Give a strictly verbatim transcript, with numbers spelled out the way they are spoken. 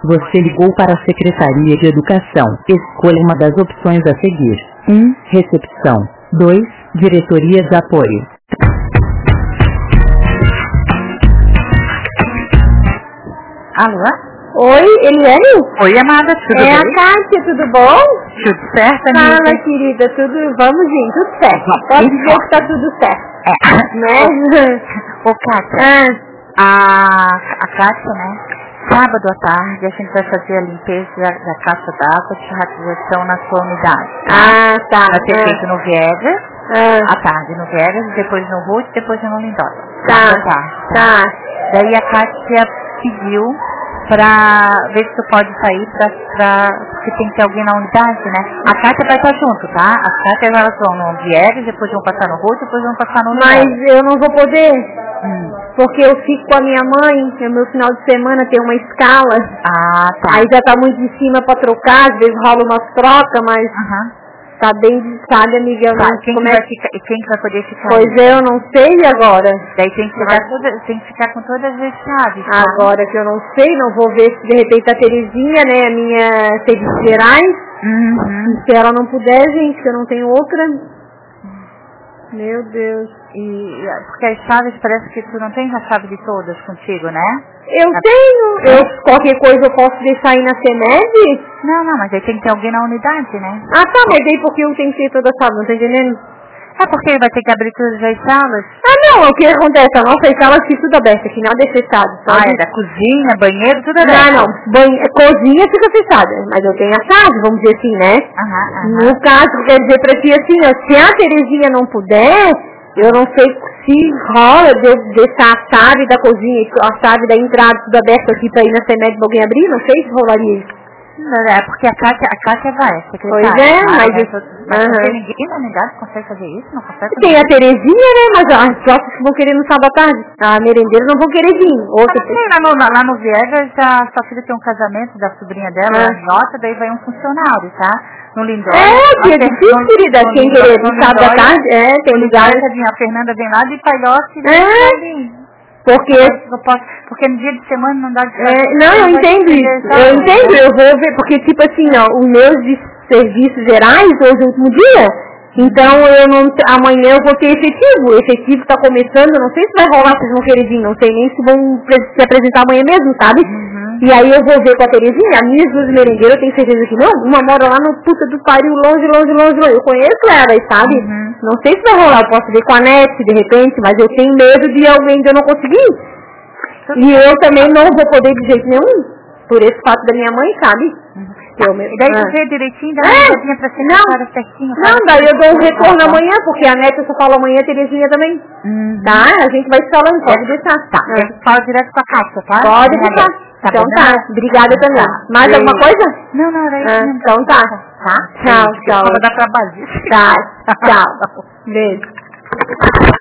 Você ligou para a Secretaria de Educação. Escolha uma das opções a seguir. um. Recepção. dois. Diretoria de Apoio. Alô? Oi, Eliane? Oi, amada, tudo é bem? É a Kátia, tudo bom? Tudo certo, amiga? Fala, querida, tudo, vamos ir, tudo certo. Pode dizer que tá tudo certo. É. Né? Ô, Kátia, Ah, a, a Kátia, né? Sábado à tarde a gente vai fazer a limpeza da, da caixa d'água de ratização na sua unidade. Tá? ah, tá. Vai ser ah, feito no Viegas, ah, à tarde no Viegas, depois no Ruth, depois no Lindóia. Tá, Sábado à tarde. tá. Daí a Kátia pediu pra ver se tu pode sair pra, pra porque tem que ter alguém na unidade, né? A Kátia vai estar junto, tá? As Kátias elas vão no Viegas, depois vão passar no Ruth, depois vão passar no Mas Lindóia. eu não vou poder, Hum. porque eu fico com a minha mãe, no meu final de semana tem uma escala, Ah, tá. aí já tá muito em cima pra trocar, às vezes rola umas trocas, mas Aham. tá bem, sabe, amiga, eu Tá, não quem, como que é vai ficar, quem que vai poder ficar? Pois é, eu não sei agora. Daí tem que, ficar toda, tem que ficar com todas as chaves. Tá? Agora que eu não sei, não vou ver se de repente a Terezinha, né, a minha serviços gerais, Uhum. se ela não puder, gente, que eu não tenho outra. Meu Deus. E, porque as chaves parece que tu não tens a chave de todas contigo, né? Eu A- tenho, eu, qualquer coisa eu posso deixar aí na CEMED? Não, não, mas aí tem que ter alguém na unidade, né? Ah tá, mas aí porque eu tenho que ter toda a chave, não tá entendendo? É porque vai ter que abrir todas as salas. Ah não, o que acontece? A nossa sala fica tudo aberta, aqui nada é fechado. Só Ah, de- é da cozinha, banheiro, tudo Não, aberto. não, banho, cozinha fica fechada, mas eu tenho a chave, vamos dizer assim, né? Aham, aham. No caso, quer dizer pra ti assim, ó, se a Terezinha não puder, eu não sei se rola de eu deixar a chave da cozinha, a chave da entrada tudo aberto aqui pra ir na CEMED pra alguém abrir, não sei se rolaria isso. Não, é porque a Kátia, a Kátia vai, a secretária. Pois é, tá? mas Vai isso- todo- mas não aham. tem ninguém na unidade que consegue fazer isso? Não consegue fazer Tem a isso? Terezinha, né, mas as próximas que vão querer no sábado à tarde, a merendeira não vão querer vir. Ah, Outra não sei, lá no, lá no Viegas, a sua filha tem um casamento da sobrinha dela, Ah. a Jota, daí vai um funcionário, tá? No Lindóia. É, a que é Fer- difícil, no- querida, no quem Lindóia- querer no no sábado à Lindóia- tarde, é, tem no lugar. Lindóia, a Fernanda vem lá de Palhote. É. Porque, Eu posso, porque no dia de semana não dá de é, não, eu entendo isso, eu entendo, eu vou ver, porque tipo assim, ó, os meus de serviços gerais, hoje é o último dia, então eu não, amanhã eu vou ter efetivo, o efetivo tá começando, eu não sei se vai rolar, vocês vão querer vir, não sei nem se vão pre- se apresentar amanhã mesmo, sabe? Uhum. E aí eu vou ver com a Terezinha, as minhas duas merendeiras, eu tenho certeza que não, uma mora lá no puta do pariu, longe, longe, longe, longe, eu conheço elas, sabe? Uhum. Não sei se vai rolar, eu posso ver com a Net, de repente, mas eu tenho medo de alguém de eu não conseguir. E eu também não vou poder de jeito nenhum, por esse fato da minha mãe, sabe? Eu me- E daí tu ah. vê direitinho, dá É, uma ligadinha pra não, secretária certinho. Não, fala daí eu dou um assim, retorno tá, tá. amanhã, porque a Neta eu só falo amanhã, a Terezinha também. Uhum. Tá? A gente vai se falando, pode deixar. Tá, Ah. eu falo direto com a Kátia, tá? Pode Minha deixar. amiga. Tá Então bom, tá, né? obrigada também. Tá. Mais Beijo. alguma coisa? Não, não, era isso Ah, mesmo. então tá. Tá? Tchau, Beijo. tchau. Vou dar trabalho. Tá, tchau. Beijo.